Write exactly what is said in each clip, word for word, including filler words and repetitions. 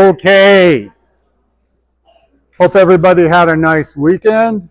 Okay. Hope everybody had a nice weekend.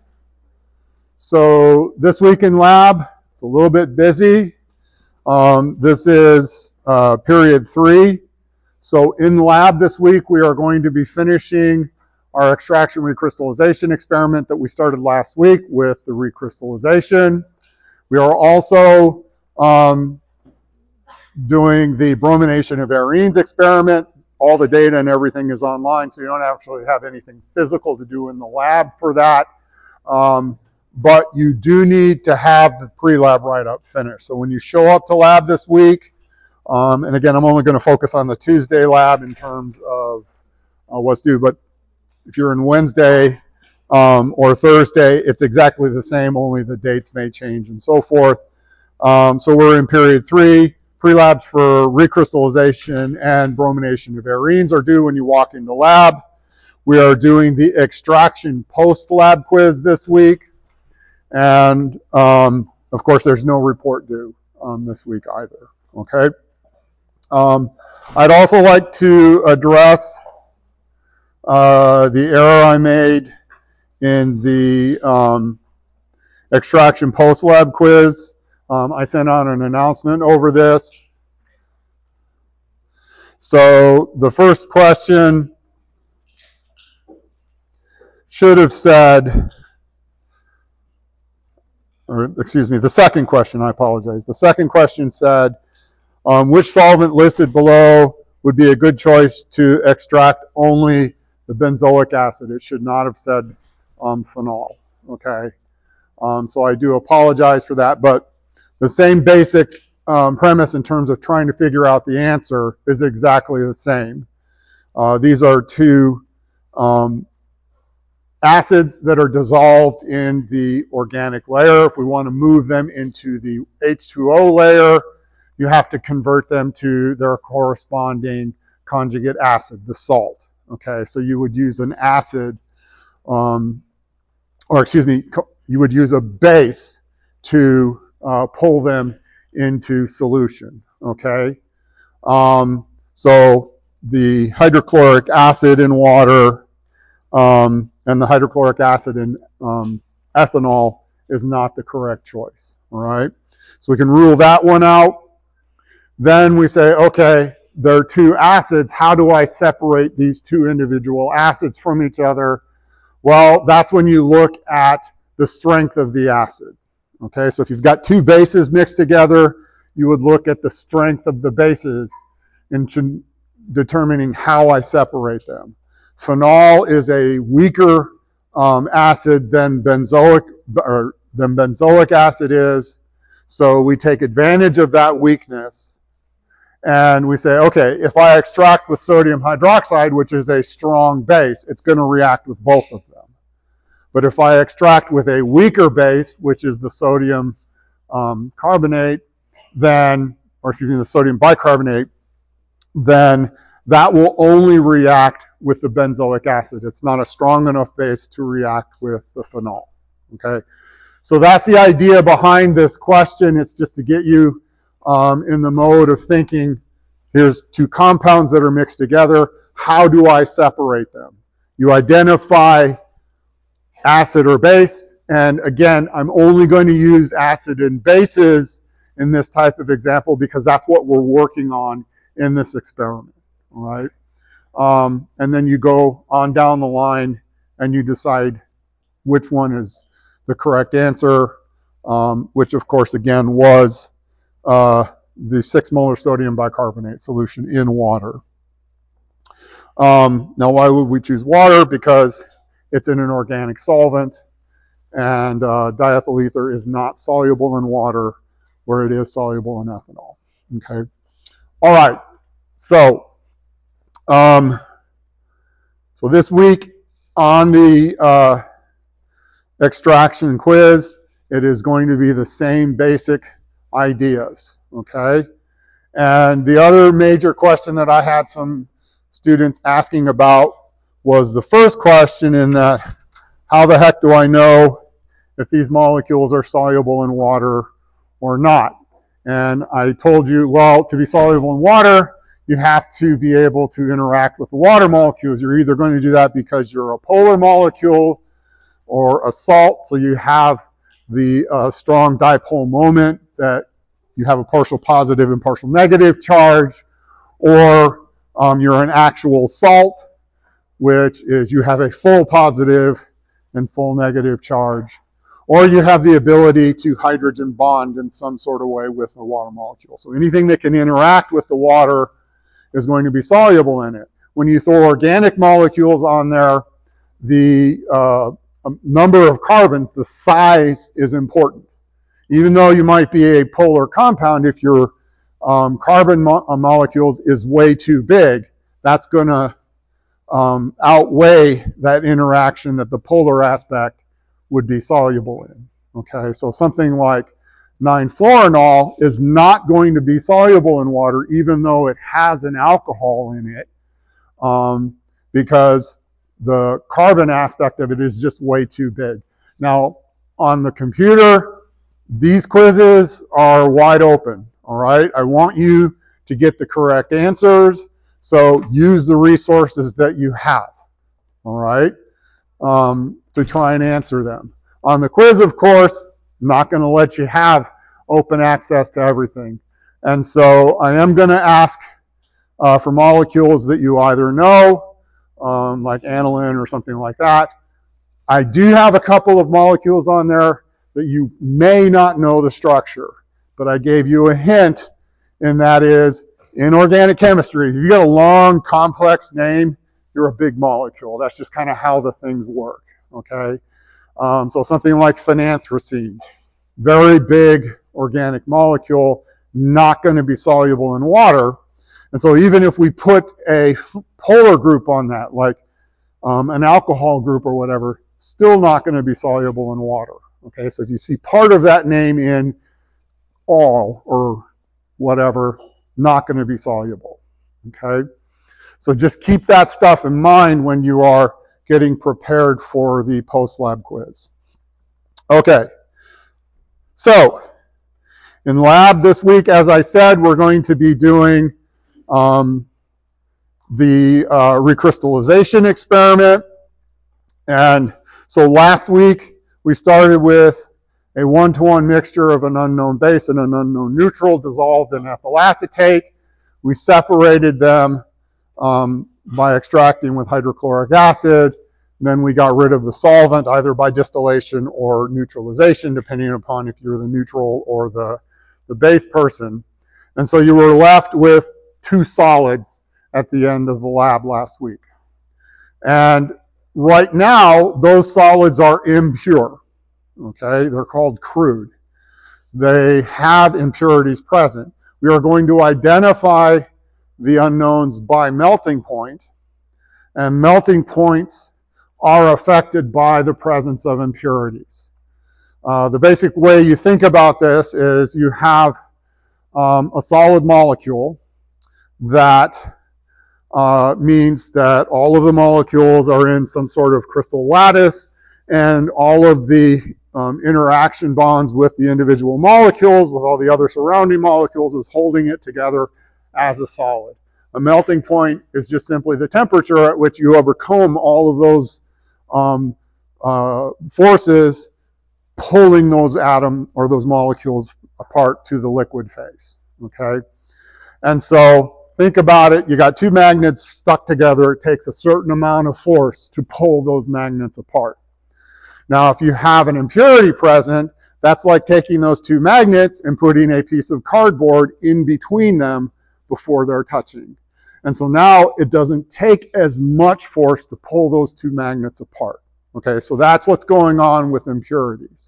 So this week in lab, it's a little bit busy. Um, this is uh, period three. So in lab this week, we are going to be finishing our extraction recrystallization experiment that we started last week with the recrystallization. We are also um, doing the bromination of arenes experiment. All the data and everything is online, so you don't actually have anything physical to do in the lab for that. Um, but you do need to have the pre-lab write-up finished. So when you show up to lab this week, um, and again, I'm only going to focus on the Tuesday lab in terms of uh, what's due, but if you're in Wednesday um, or Thursday, it's exactly the same, only the dates may change and so forth. Um, so we're in period three. Pre-labs for recrystallization and bromination of arenes are due when you walk into lab. We are doing the extraction post-lab quiz this week. And um, of course, there's no report due um, this week either, okay? Um, I'd also like to address uh, the error I made in the um, extraction post-lab quiz. Um, I sent out an announcement over this. So the first question should have said, or excuse me, the second question, I apologize. The second question said, um, which solvent listed below would be a good choice to extract only the benzoic acid? It should not have said um, phenol, okay? Um, so I do apologize for that, but the same basic um, premise in terms of trying to figure out the answer is exactly the same. Uh, these are two um, acids that are dissolved in the organic layer. If we want to move them into the H two O layer, you have to convert them to their corresponding conjugate acid, the salt. Okay, so you would use an acid, um, or excuse me, you would use a base to Uh, pull them into solution, okay? Um, so the hydrochloric acid in water um, and the hydrochloric acid in um, ethanol is not the correct choice, all right? So we can rule that one out. Then we say, okay, there are two acids. How do I separate these two individual acids from each other? Well, that's when you look at the strength of the acid. Okay, so if you've got two bases mixed together, you would look at the strength of the bases in determining how I separate them. Phenol is a weaker um, acid than benzoic, or than benzoic acid is. So we take advantage of that weakness and we say, okay, if I extract with sodium hydroxide, which is a strong base, it's going to react with both of them. But if I extract with a weaker base, which is the sodium um, carbonate, then, or excuse me, the sodium bicarbonate, then that will only react with the benzoic acid. It's not a strong enough base to react with the phenol, okay? So that's the idea behind this question. It's just to get you um, in the mode of thinking, here's two compounds that are mixed together. How do I separate them? You identify acid or base, and again, I'm only going to use acid and bases in this type of example because that's what we're working on in this experiment, all right? Um, and then you go on down the line and you decide which one is the correct answer, um, which of course, again, was uh, the six molar sodium bicarbonate solution in water. Um, now, why would we choose water? Because it's in an organic solvent, and uh, diethyl ether is not soluble in water where it is soluble in ethanol, okay? All right, so, um, so this week on the uh, extraction quiz, it is going to be the same basic ideas, okay? And the other major question that I had some students asking about was the first question in that, how the heck do I know if these molecules are soluble in water or not? And I told you, well, to be soluble in water, you have to be able to interact with the water molecules. You're either going to do that because you're a polar molecule or a salt, so you have the uh, strong dipole moment that you have a partial positive and partial negative charge, or um, you're an actual salt, which is you have a full positive and full negative charge, or you have the ability to hydrogen bond in some sort of way with the water molecule. So anything that can interact with the water is going to be soluble in it. When you throw organic molecules on there, the uh, number of carbons, the size is important. Even though you might be a polar compound, if your um, carbon mo molecules is way too big, that's going to um, outweigh that interaction that the polar aspect would be soluble in. Okay, so something like nine fluorinol is not going to be soluble in water, even though it has an alcohol in it, um, because the carbon aspect of it is just way too big. Now, on the computer, these quizzes are wide open, all right? I want you to get the correct answers, so use the resources that you have, all right, um, to try and answer them. On the quiz, of course, I'm not going to let you have open access to everything. And so I am going to ask uh, for molecules that you either know, um, like aniline or something like that. I do have a couple of molecules on there that you may not know the structure, but I gave you a hint, and that is in organic chemistry, if you got a long, complex name, you're a big molecule. That's just kind of how the things work, okay? Um, so something like phenanthrene, very big organic molecule, not going to be soluble in water. And so even if we put a polar group on that, like um, an alcohol group or whatever, still not going to be soluble in water. Okay, so if you see part of that name in all or whatever, not going to be soluble. Okay, so just keep that stuff in mind when you are getting prepared for the post-lab quiz. Okay, so in lab this week, as I said, we're going to be doing um, the uh, recrystallization experiment. And so last week, we started with a one-to-one mixture of an unknown base and an unknown neutral dissolved in ethyl acetate. We separated them um, by extracting with hydrochloric acid. Then we got rid of the solvent either by distillation or neutralization, depending upon if you're the neutral or the, the base person. And so you were left with two solids at the end of the lab last week. And right now, those solids are impure, okay? They're called crude. They have impurities present. We are going to identify the unknowns by melting point, and melting points are affected by the presence of impurities. Uh, the basic way you think about this is you have um, a solid molecule that Uh, means that all of the molecules are in some sort of crystal lattice, and all of the um, interaction bonds with the individual molecules, with all the other surrounding molecules, is holding it together as a solid. A melting point is just simply the temperature at which you overcome all of those um, uh, forces pulling those atoms or those molecules apart to the liquid phase, okay? And so think about it, you got two magnets stuck together, it takes a certain amount of force to pull those magnets apart. Now, if you have an impurity present, that's like taking those two magnets and putting a piece of cardboard in between them before they're touching. And so now it doesn't take as much force to pull those two magnets apart. Okay, so that's what's going on with impurities.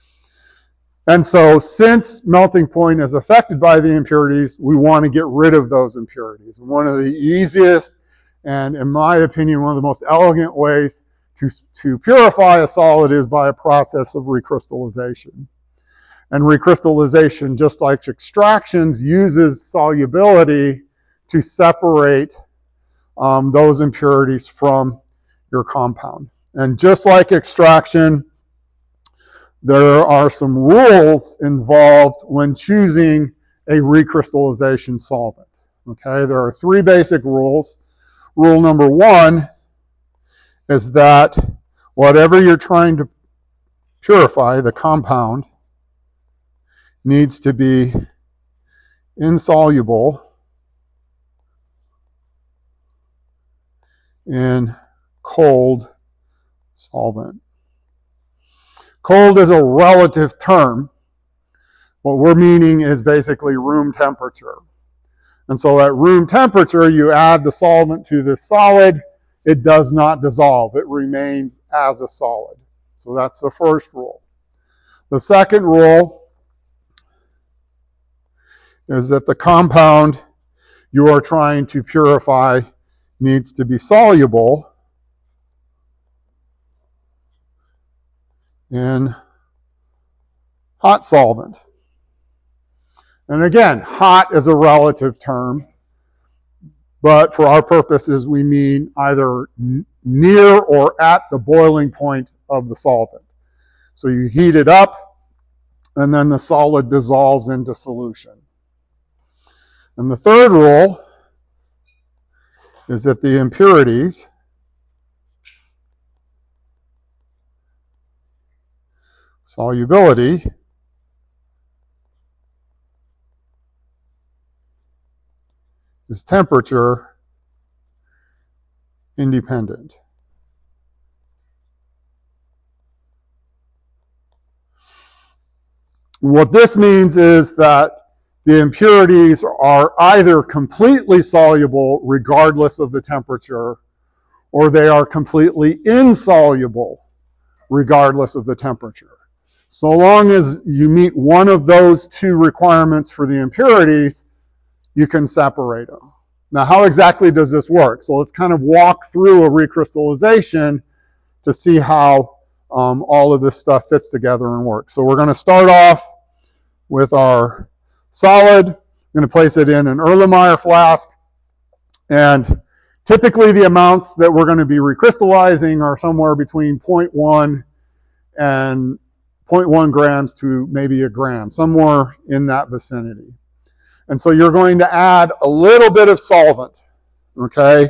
And so since melting point is affected by the impurities, we want to get rid of those impurities. One of the easiest and, in my opinion, one of the most elegant ways to, to purify a solid is by a process of recrystallization. And recrystallization, just like extractions, uses solubility to separate um, those impurities from your compound. And just like extraction, there are some rules involved when choosing a recrystallization solvent. Okay, there are three basic rules. Rule number one is that whatever you're trying to purify, the compound, needs to be insoluble in cold solvent. Cold is a relative term. What we're meaning is basically room temperature. And so at room temperature, you add the solvent to the solid, it does not dissolve. It remains as a solid. So that's the first rule. The second rule is that the compound you are trying to purify needs to be soluble in hot solvent. And again, hot is a relative term, but for our purposes, we mean either near or at the boiling point of the solvent. So you heat it up, and then the solid dissolves into solution. And the third rule is that the impurities solubility is temperature independent. What this means is that the impurities are either completely soluble regardless of the temperature, or they are completely insoluble regardless of the temperature. So long as you meet one of those two requirements for the impurities, you can separate them. Now, how exactly does this work? So let's kind of walk through a recrystallization to see how um, all of this stuff fits together and works. So we're going to start off with our solid. I'm going to place it in an Erlenmeyer flask. And typically the amounts that we're going to be recrystallizing are somewhere between zero point one and zero point one grams to maybe a gram, somewhere in that vicinity. And so you're going to add a little bit of solvent, okay?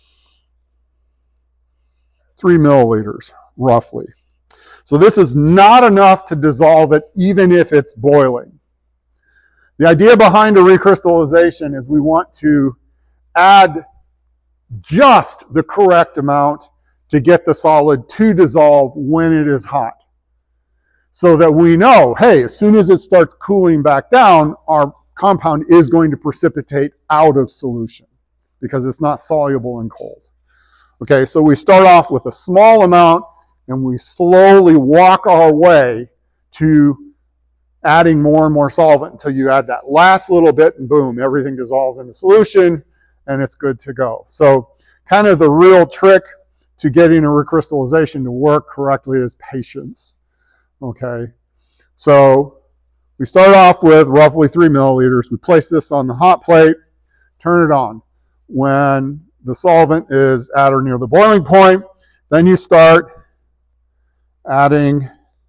Three milliliters, roughly. So this is not enough to dissolve it, even if it's boiling. The idea behind a recrystallization is we want to add just the correct amount to get the solid to dissolve when it is hot. So that we know, hey, as soon as it starts cooling back down, our compound is going to precipitate out of solution because it's not soluble in cold. Okay, so we start off with a small amount and we slowly walk our way to adding more and more solvent until you add that last little bit and boom, everything dissolves into solution and it's good to go. So kind of the real trick to getting a recrystallization to work correctly is patience. Okay, so we start off with roughly three milliliters. We place this on the hot plate, turn it on. When the solvent is at or near the boiling point, then you start adding,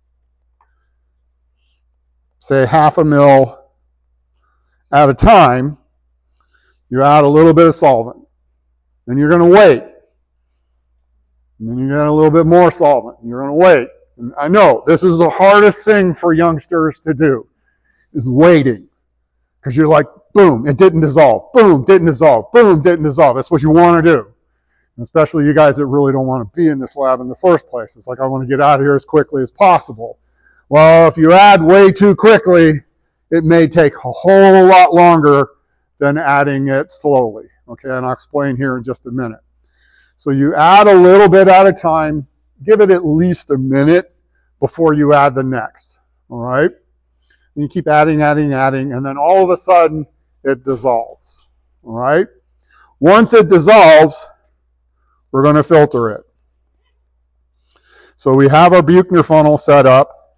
say, half a mil at a time. You add a little bit of solvent. Then you're going to wait. And then you add a little bit more solvent. And you're going to wait. And I know this is the hardest thing for youngsters to do, is waiting. Because you're like, boom, it didn't dissolve. Boom, didn't dissolve. Boom, didn't dissolve. That's what you want to do. And especially you guys that really don't want to be in this lab in the first place. It's like, I want to get out of here as quickly as possible. Well, if you add way too quickly, it may take a whole lot longer than adding it slowly. Okay, and I'll explain here in just a minute. So you add a little bit at a time. Give it at least a minute before you add the next. All right? And you keep adding, adding, adding, and then all of a sudden, it dissolves. All right? Once it dissolves, we're going to filter it. So we have our Buchner funnel set up.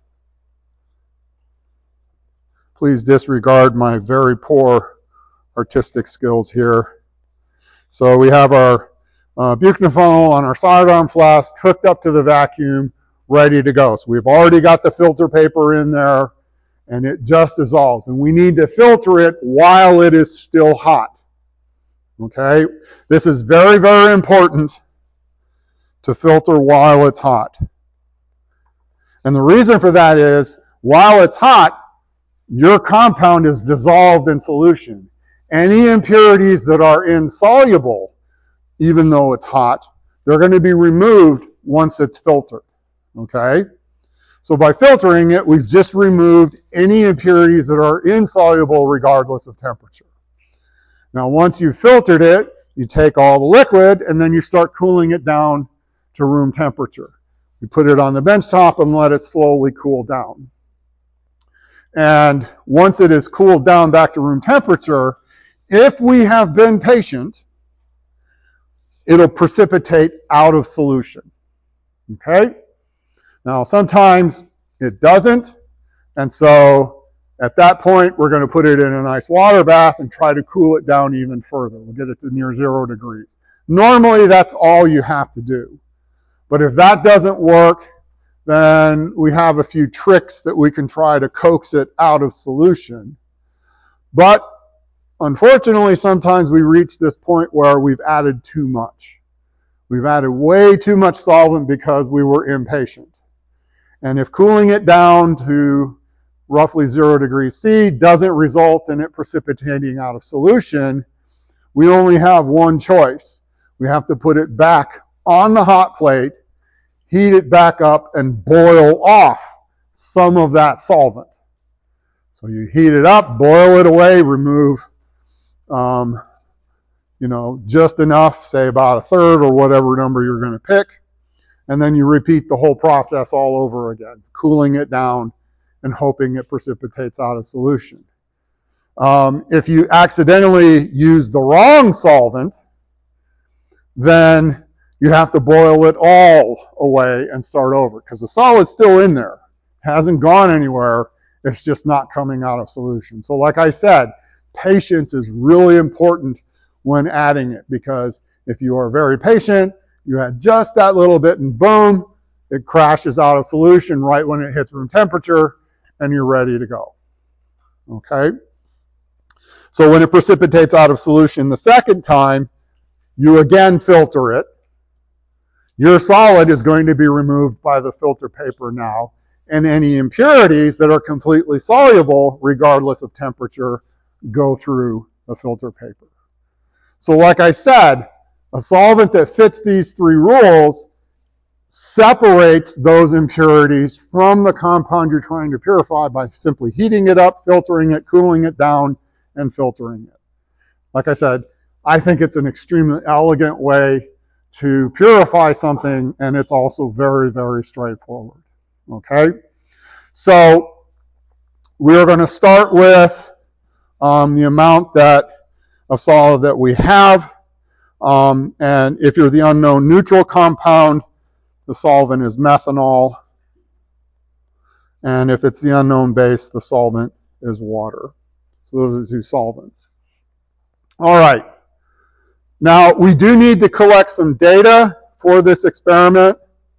Please disregard my very poor artistic skills here. So we have our uh, Buchner funnel on our solid arm flask hooked up to the vacuum, ready to go. So we've already got the filter paper in there, and it just dissolves. And we need to filter it while it is still hot. Okay? This is very, very important to filter while it's hot. And the reason for that is, while it's hot, your compound is dissolved in solution. Any impurities that are insoluble, even though it's hot, they're going to be removed once it's filtered. Okay? So by filtering it, we've just removed any impurities that are insoluble regardless of temperature. Now, once you've filtered it, you take all the liquid and then you start cooling it down to room temperature. You put it on the bench top and let it slowly cool down. And once it is cooled down back to room temperature, if we have been patient, it'll precipitate out of solution. Okay? Now, sometimes it doesn't, and so at that point, we're going to put it in a nice water bath and try to cool it down even further. We'll get it to near zero degrees. Normally, that's all you have to do. But if that doesn't work, then we have a few tricks that we can try to coax it out of solution. But unfortunately, sometimes we reach this point where we've added too much. We've added way too much solvent because we were impatient. And if cooling it down to roughly zero degrees C doesn't result in it precipitating out of solution, we only have one choice. We have to put it back on the hot plate, heat it back up, and boil off some of that solvent. So you heat it up, boil it away, remove um, you know, just enough, say about a third or whatever number you're going to pick, and then you repeat the whole process all over again, cooling it down and hoping it precipitates out of solution. Um, if you accidentally use the wrong solvent, then you have to boil it all away and start over, because the solid's still in there. It hasn't gone anywhere. It's just not coming out of solution. So like I said, patience is really important when adding it, because if you are very patient, you add just that little bit and boom, it crashes out of solution right when it hits room temperature and you're ready to go. Okay? So when it precipitates out of solution the second time, you again filter it. Your solid is going to be removed by the filter paper now, and any impurities that are completely soluble, regardless of temperature, go through the filter paper. So like I said, a solvent that fits these three rules separates those impurities from the compound you're trying to purify by simply heating it up, filtering it, cooling it down, and filtering it. Like I said, I think it's an extremely elegant way to purify something, and it's also very, very straightforward. Okay? So we're going to start with um, the amount that of solid that we have. Um, and if you're the unknown neutral compound, the solvent is methanol. And if it's the unknown base, the solvent is water. So those are the two solvents. All right. Now, we do need to collect some data for this experiment.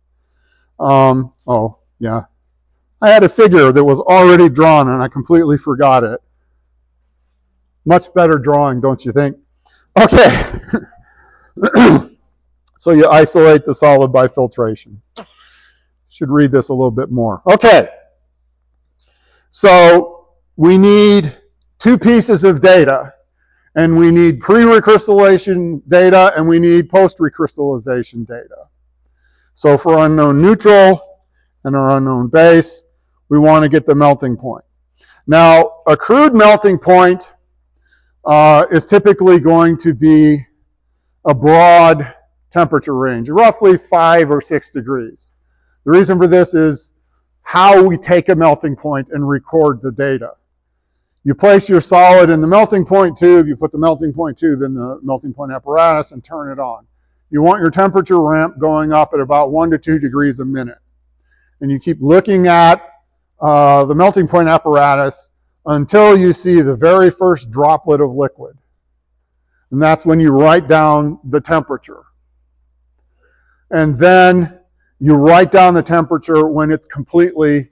Um, oh, yeah. I had a figure that was already drawn, and I completely forgot it. Much better drawing, don't you think? Okay. So you isolate the solid by filtration. Should read this a little bit more. Okay. So we need two pieces of data. And we need pre-recrystallization data, and we need post-recrystallization data. So for unknown neutral and our unknown base, we want to get the melting point. Now, a crude melting point uh, is typically going to be a broad temperature range, roughly five or six degrees. The reason for this is how we take a melting point and record the data. You place your solid in the melting point tube, you put the melting point tube in the melting point apparatus and turn it on. You want your temperature ramp going up at about one to two degrees a minute. And you keep looking at uh, the melting point apparatus until you see the very first droplet of liquid. And that's when you write down the temperature. And then you write down the temperature when it's completely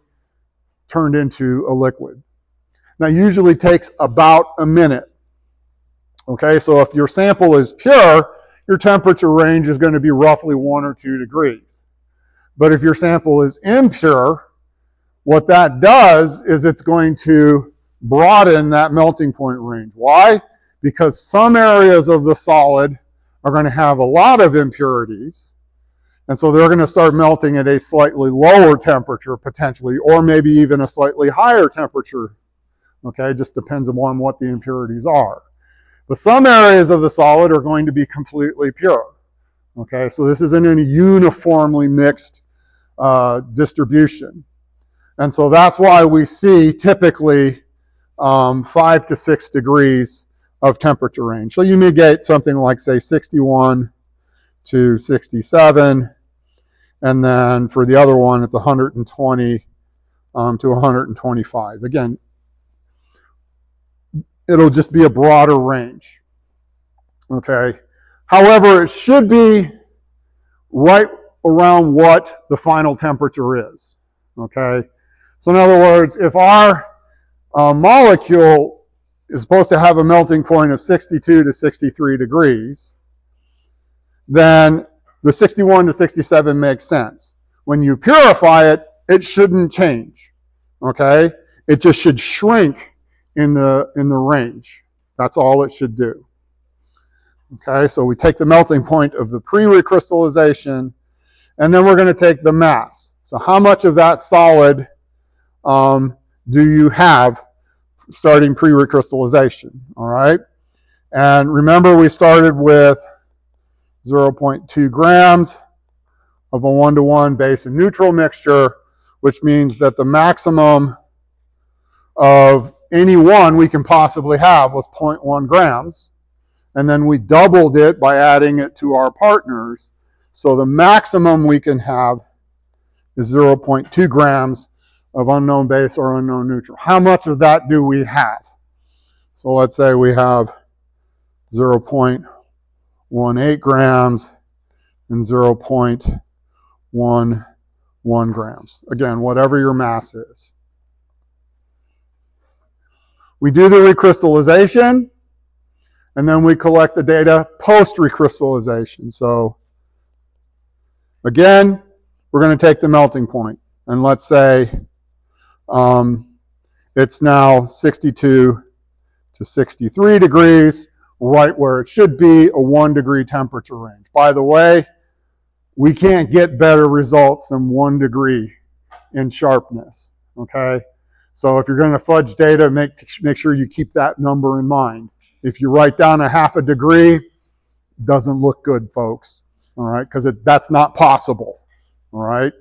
turned into a liquid. Now, usually takes about a minute. Okay, so if your sample is pure, your temperature range is going to be roughly one or two degrees. But if your sample is impure, what that does is it's going to broaden that melting point range. Why? Because some areas of the solid are going to have a lot of impurities, and so they're going to start melting at a slightly lower temperature potentially, or maybe even a slightly higher temperature. Okay, it just depends upon what the impurities are. But some areas of the solid are going to be completely pure. Okay, so this isn't a uniformly mixed uh, distribution. And so that's why we see typically um, five to six degrees of temperature range. So you may get something like, say, sixty-one to sixty-seven. And then for the other one, it's one hundred twenty um, to one hundred twenty-five. Again, it'll just be a broader range. Okay. However, it should be right around what the final temperature is. Okay. So in other words, if our uh, molecule is supposed to have a melting point of sixty-two to sixty-three degrees, then the sixty-one to sixty-seven makes sense. When you purify it, it shouldn't change. Okay? It just should shrink in the in the range. That's all it should do. Okay, so we take the melting point of the pre-recrystallization, and then we're going to take the mass. So how much of that solid um, do you have starting pre-recrystallization? All right, and remember we started with zero point two grams of a one-to-one base and neutral mixture, which means that the maximum of any one we can possibly have was zero point one grams. And then we doubled it by adding it to our partners. So the maximum we can have is zero point two grams of unknown base or unknown neutral. How much of that do we have? So let's say we have zero point one eight grams and zero point one one grams. Again, whatever your mass is. We do the recrystallization, and then we collect the data post-recrystallization. So again, we're going to take the melting point, and let's say um, it's now sixty-two to sixty-three degrees, right where it should be, a one degree temperature range. By the way, we can't get better results than one degree in sharpness, okay? So if you're going to fudge data, make, make sure you keep that number in mind. If you write down a half a degree, it doesn't look good, folks, all right? Because that's not possible, all right?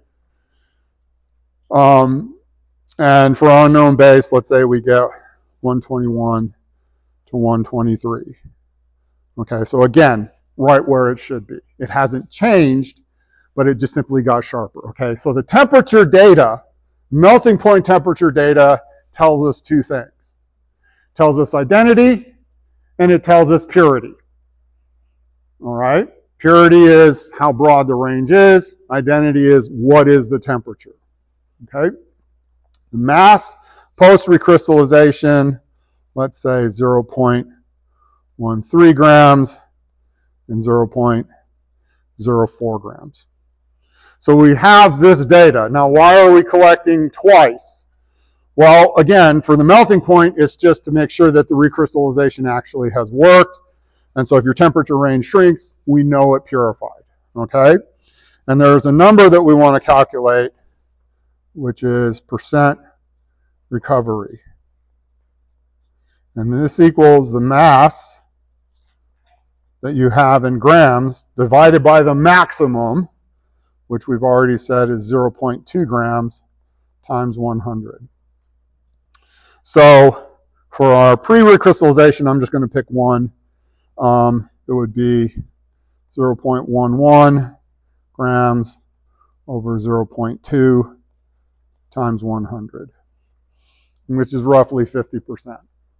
Um, and for our unknown base, let's say we get one twenty-one to one twenty-three. Okay, so again, right where it should be. It hasn't changed, but it just simply got sharper. Okay, so the temperature data, melting point temperature data, tells us two things. It tells us identity, and it tells us purity. All right, purity is how broad the range is. Identity is what is the temperature. Okay, the mass post-recrystallization, let's say zero point one three grams and zero point zero four grams. So we have this data. Now, why are we collecting twice? Well, again, for the melting point, it's just to make sure that the recrystallization actually has worked. And so if your temperature range shrinks, we know it purified, okay? And there's a number that we want to calculate, which is percent recovery. And this equals the mass that you have in grams divided by the maximum, which we've already said is zero point two grams times one hundred. So for our pre-recrystallization, I'm just going to pick one. Um, it would be zero point one one grams over zero point two times one hundred, which is roughly fifty percent.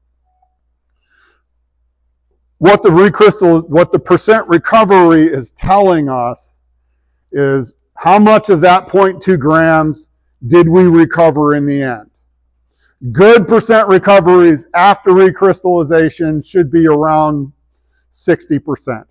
What the recrystal, what the percent recovery is telling us is how much of that zero point two grams did we recover in the end. Good percent recoveries after recrystallization should be around sixty percent.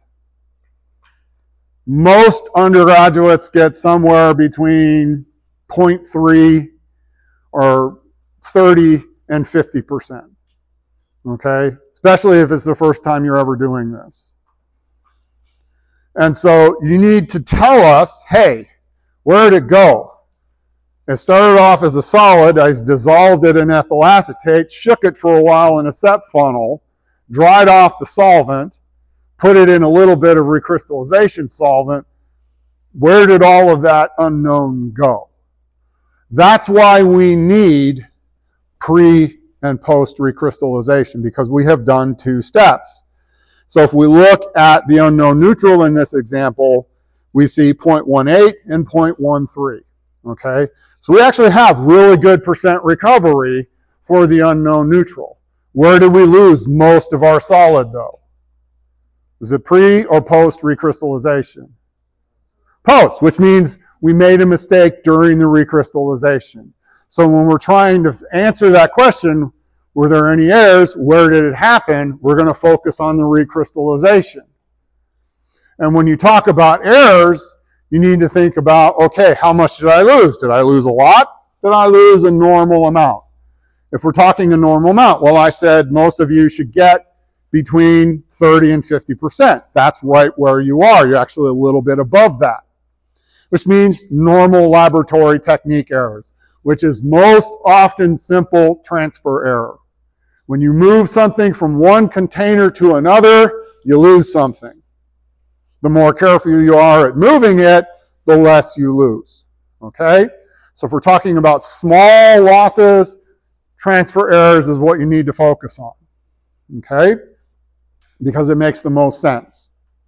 Most undergraduates get somewhere between zero point three or thirty and fifty percent. Okay? Especially if it's the first time you're ever doing this. And so you need to tell us, hey, where did it go? It started off as a solid. I dissolved it in ethyl acetate, shook it for a while in a S E P funnel, dried off the solvent, put it in a little bit of recrystallization solvent. Where did all of that unknown go? That's why we need pre and post recrystallization, because we have done two steps. So if we look at the unknown neutral in this example, we see zero point one eight and zero point one three. Okay? So we actually have really good percent recovery for the unknown neutral. Where did we lose most of our solid, though? Is it pre or post recrystallization? Post, which means we made a mistake during the recrystallization. So when we're trying to answer that question, were there any errors? Where did it happen? We're going to focus on the recrystallization. And when you talk about errors, you need to think about, okay, how much did I lose? Did I lose a lot? Did I lose a normal amount? If we're talking a normal amount, well, I said most of you should get between thirty and fifty percent. That's right where you are. You're actually a little bit above that, which means normal laboratory technique errors, which is most often simple transfer error. When you move something from one container to another, you lose something. The more careful you are at moving it, the less you lose. Okay? So if we're talking about small losses, transfer errors is what you need to focus on. Okay? Because it makes the most sense.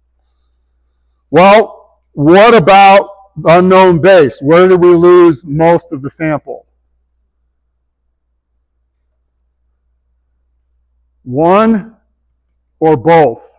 Well, what about the unknown base? Where did we lose most of the sample? One or both?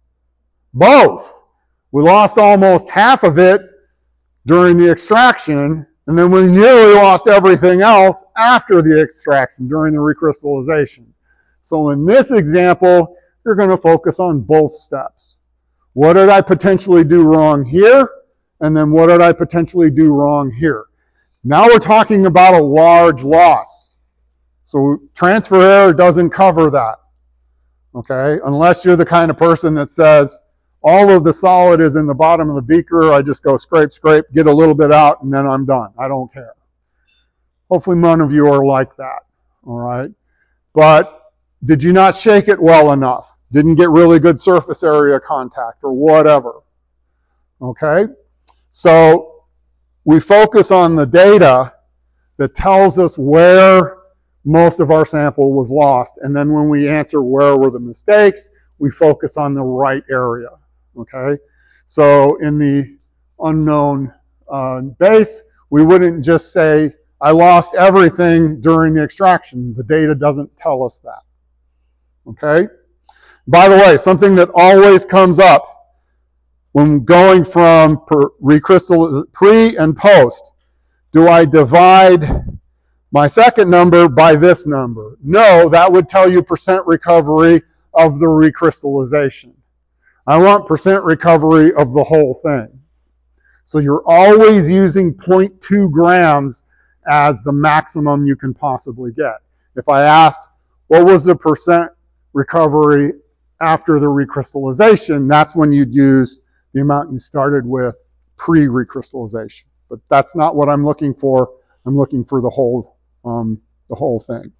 Both. We lost almost half of it during the extraction, and then we nearly lost everything else after the extraction, during the recrystallization. So in this example, you're going to focus on both steps. What did I potentially do wrong here? And then what did I potentially do wrong here? Now we're talking about a large loss. So transfer error doesn't cover that. Okay? Unless you're the kind of person that says, all of the solid is in the bottom of the beaker, I just go scrape, scrape, get a little bit out, and then I'm done. I don't care. Hopefully none of you are like that. All right? But did you not shake it well enough? Didn't get really good surface area contact or whatever. Okay? So we focus on the data that tells us where most of our sample was lost. And then when we answer where were the mistakes, we focus on the right area. Okay? So in the unknown uh, base, we wouldn't just say, I lost everything during the extraction. The data doesn't tell us that. Okay? By the way, something that always comes up when going from recrystal pre and post, do I divide my second number by this number? No, that would tell you percent recovery of the recrystallization. I want percent recovery of the whole thing. So you're always using zero point two grams as the maximum you can possibly get. If I asked, what was the percent recovery after the recrystallization, that's when you'd use the amount you started with pre-recrystallization. But that's not what I'm looking for. I'm looking for the whole, um, the whole thing.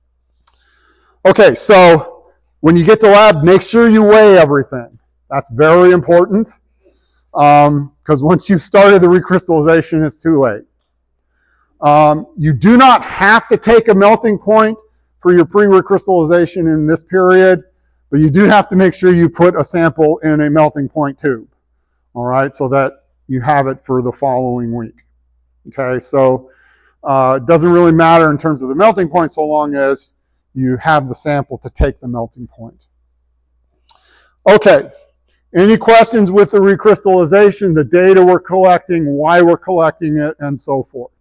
Okay, so when you get to lab, make sure you weigh everything. That's very important, because um, once you've started the recrystallization, it's too late. Um, you do not have to take a melting point for your pre-recrystallization in this period, but you do have to make sure you put a sample in a melting point tube, all right, so that you have it for the following week. Okay, so uh, it doesn't really matter in terms of the melting point so long as you have the sample to take the melting point. Okay, any questions with the recrystallization, the data we're collecting, why we're collecting it, and so forth?